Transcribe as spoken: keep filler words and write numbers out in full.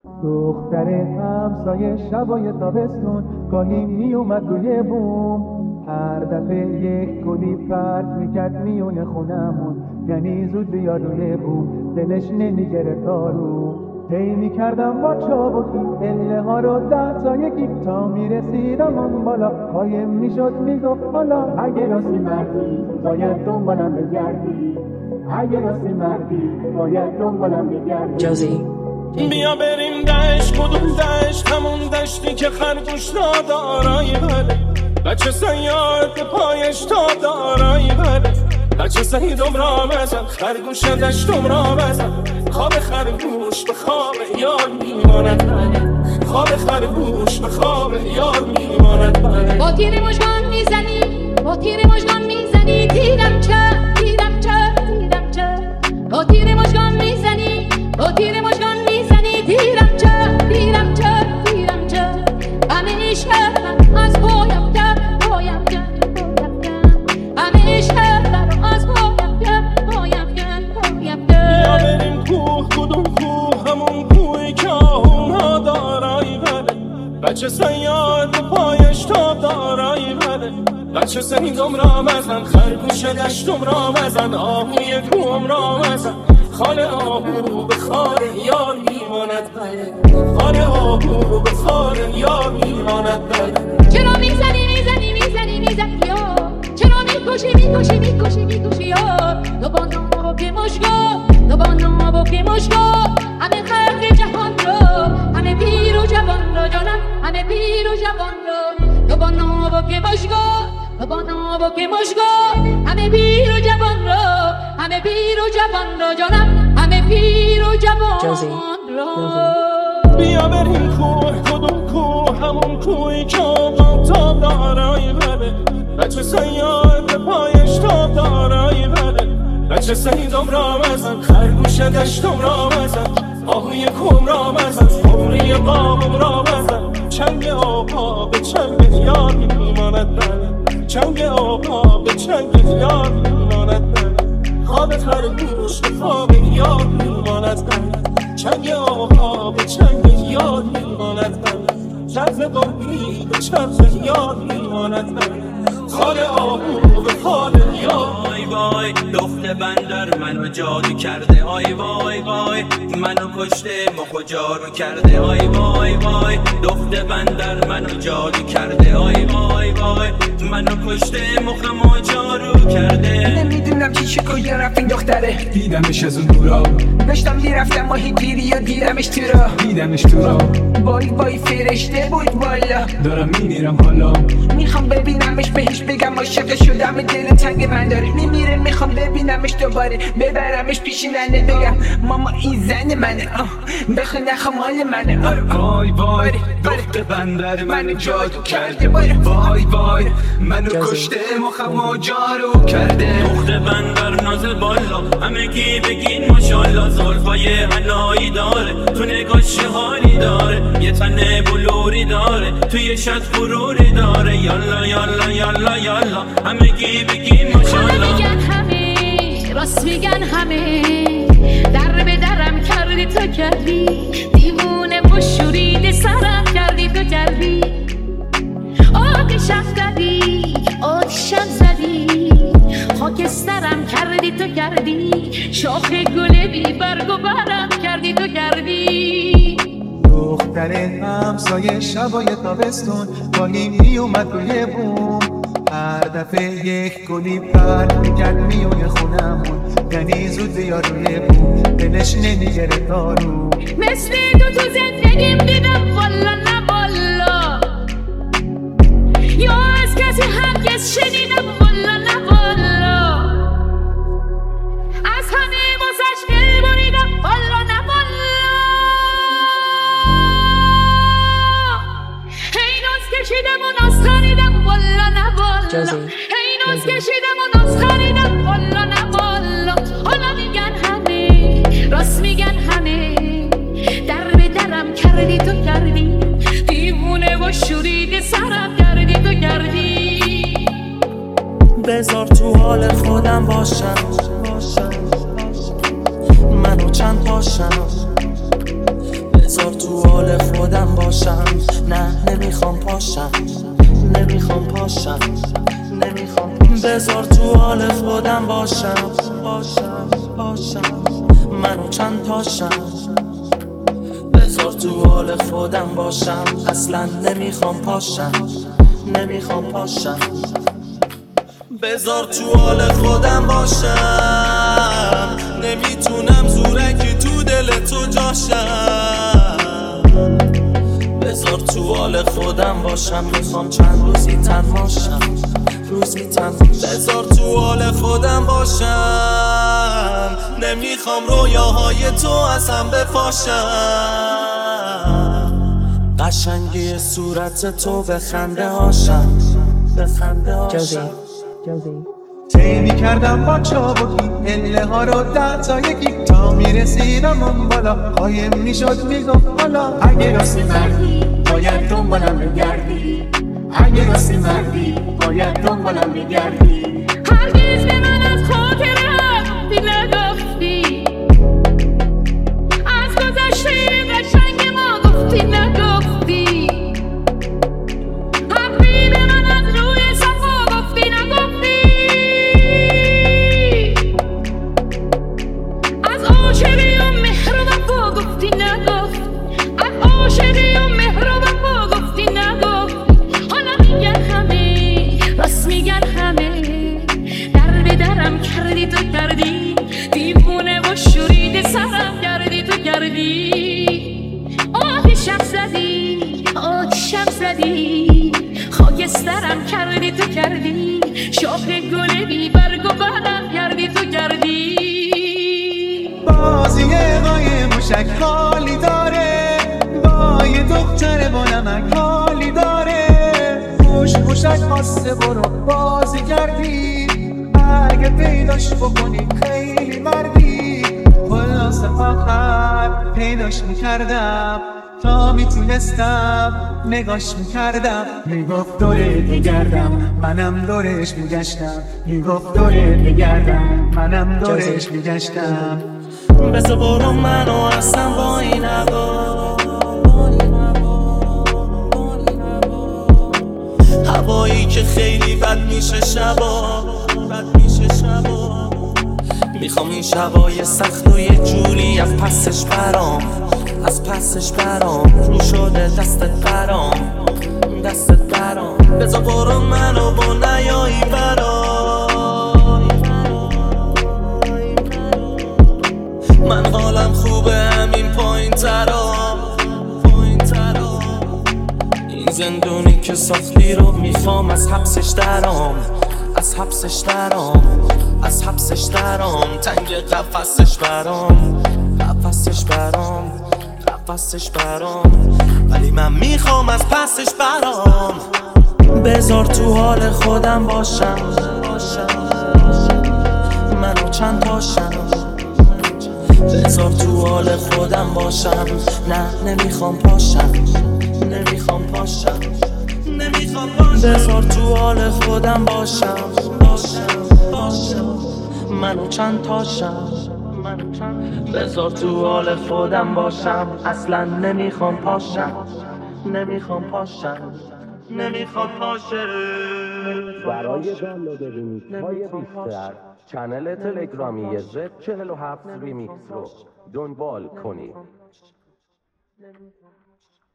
دختر همسایه شبای تابستون گاهی می اومد روی بوم، هر دفعه یک گلی پرت میکرد میونه خونمون، یعنی زود بیاد روی بوم دلش نمیگرفت آروم. هی میکردم با چابکی اله ها رو ده تا یکی تا میرسیدم اون بالا، قایم میشد میگفت حالا اگه راستی مردی باید دنبالم بگردی، اگه راستی مردی باید دنبالم بگردی. جوزی بیا بریم دشت، کدوم دشت؟ همون دشتی که خرگوش نادارایی بره، بچه سیاد پایش تا دارایی بره، بچه سیدم را بزن خرگوش دشتم را بزن، خواب خرگوش به خواب یار میماند بره، خواب خرگوش به خواب یار میماند بره. با تیر مژگان میزنی، با تیر مژگان میزنی، تیرم چه تیرم چه تیرم چه، با تیر مژگان میزنی، با تیر مژگان میزنی، تیرم چه تیرم چه تیرم چه، همیشه از پایم کرد پایم کرد پایم کرد، همیشه از پایم کرد پایم کرد پایم کرد. بیا بریم کوه، کدوم کوه؟ همون کوهی که آهوها دارایی بره، بچه سیاد پایش تا دارایی بره، بچه سیدم را بزن خرگوش دشتم را بزن، آهوی کوهم را بزن، خال آهو به خال یار میماند بره، خال آهو به خال یار میماند بره. چرا میزنی میزنی میزنی میزنی یا چرا میکشی میکشی میکشی میکشی یا تو با نابو که مشگا، تو با نابو که مشگا، همه خلق جهان رو، همه پیر و جوان رو جانم، همه پیر و جوان رو، تو با نابو که مشگا، تو با نابو که مشگا، همه پیر و جوان رو، همه پیر و جوان رو جانم، همه پیر و جوان رو. بیا بریم کوه، کدوم کوه؟ همون کوهی که آقا تا دارایی بره، بچه سیاد پایش تا دارایی بره، بچه سیدم را بزن خرگوش دشتم را بزن، آهوی کوم را بزن، عمری بابم را بزن، چنگ آقا به چنگ یار میماند بره، چنگ آقا به چنگ یار میماند بره، خواب خرگوش به خواب یار میماند بره، چنگ آقا به چنگ یار میماند بره، چرخ قربی به چرخ یار میماند بره، خال آهو به خال یار. وای وای دخت بندر منو جادو کرده، آی وای وای منو کشته مخ و جارو کرده، آی وای وای دخت بندر منو جادو کرده، آی وای وای منو کشته مخم و جارو کرده. نمیدونم چی چه کجا رفت این دختره، دیدمش از اون دورا، داشتم میرفتم ماهی گیری و دیدمش تو را، دیدمش تو را، وای وای فرشته بود والا، دارم میمیرم حالا، میخوام ببینمش بهش بگم عاشق شدم، دل تنگ من داره میمیره، میخوام ببینمش دوباره ببرمش پیش ننه بگم ماما این زن منه، بخواه نخوام حال منه. وای وای دخت بندر منو جادو کرده، وای وای منو کشته مخم و جارو کرده. دخت بندر نازل بالا همگی بگین ماشالله، زلفای حنایی داره تو نگاش حالی داره، یه تنه بلوری داره توی شد غروری داره، یالا یالا یالا یالا همگی بگین ماشالله. همه میگن همه راست میگن همه، در به درم کردی تو کردی، دیوونه و شوریده سرم کردی تو کردی، آتشم زدی آتشم زدی، خاکسترم کردی تو کردی، شاخ گل بی برگ و برم کردی تو کردی. دختر همسایه شبای تابستون گاهی می اومد روی بوم، هر دفعه یک گلی پرت میکرد میونه خونمون، یعنی زود بیاد روی بوم دلش نمیگرفت آروم. مثل تو تو زندگیم دیدم والا نه والا، یا از کسی هرگز شنیدم والا نه والا، از همه واسش دل بریدم والا نه والا، هی ناز کشیدم و ناز خریدم والا نه والا، هی ناز کشیدم و ناز خریدم والا نه والا. حالا میگن همه راست میگن همه، در به درم کردی تو کردی، دیوونه و شوریده سرم کردی تو کردی. بذار تو حال خودم باشم، منو چند پاشم، بذار تو نمیخوام پاشم نمیخوام پاشم نمیخوام بذار تو حال خودم باشم باشم باشم منو چند تاشم بذار تو حال خودم باشم اصلا نمیخوام پاشم نمیخوام پاشم بذار تو حال خودم باشم نمیتونم زورکی تو دل تو جاشم بذار تو حال خودم باشم میخوام چند روزی تنهاشم روزی تنها بذار تو حال خودم باشم نمیخوام رویاهای تو از هم بپاشم قشنگی صورت تو به خنده هاشم به خنده هاشم طی کردم با چابکی پله ها رو ده تا یکی تا میرسیدم اون بالا قایم میشد میگفت حالا اگه راستی مردی باید دنبالم بگردی اگه راستی مردی باید دنبالم بگردی هرگز به من از خاطرم گفتی نگفتی از گذشته قشنگ ما گفتی نگفتی حرفی به من از روی صفا گفتی نگفتی از عاشقی و مهر و وفا گفتی نگفت از عاشقی و مهر و وفا گفتی نگفت حالا میگن همه راست میگن همه در به درم کردی تو کردی دیوونه و شورید سرم کردی تو کردی آتیشم زدی آتیشم زدی خاکسترم کردی تو کردی شاخ گل بی برگ و برم کردی تو کردی بازی قای موشک حالی داره با یه دختر با نمک حالی داره موش موشک خواسته برو بازی کردی اگه پیداش بکنی خیلی مردی خلاص آخر پیداش میکردم تا میتونستم نگاش میکردم میگفت دوره میگردم منم دورش میگشتم میگفت دوره میگردم منم دورش میگشتم بذار برو منو اصلا با این هوا هوایی که خیلی بد میشه شبا بد میشه شبا میخوام این شبای سخت و یه جوری از پسش برام از پسش برام رو شده دستت برام دستت برام بذار برو منو با نیایی برام من حالم خوبه همین پایین ترام پایین ترام این زندونی که ساختی رو میخوام از حبسش درام از حبسش درام از حبسش درام تنگ قفسش برام قفسش برام قفسش برام ولی من میخوام از پسش برام بذار تو حال خودم باشم منو چند تاشم بذار تو حال خودم باشم نه نمیخوام پاشم نمیخوام پاشم نمیخوام پاشم بذار تو حال خودم باشم باشم باشم منو چند تاشم بذار تو حال خودم باشم اصلا نمیخوام پاشم نمیخوام پاشم نمیخوام پاشم برای دانلود ریمیکس های بیشتر چنل تلگرامی زد چهل و هفت ریمیکس رو دنبال کنید.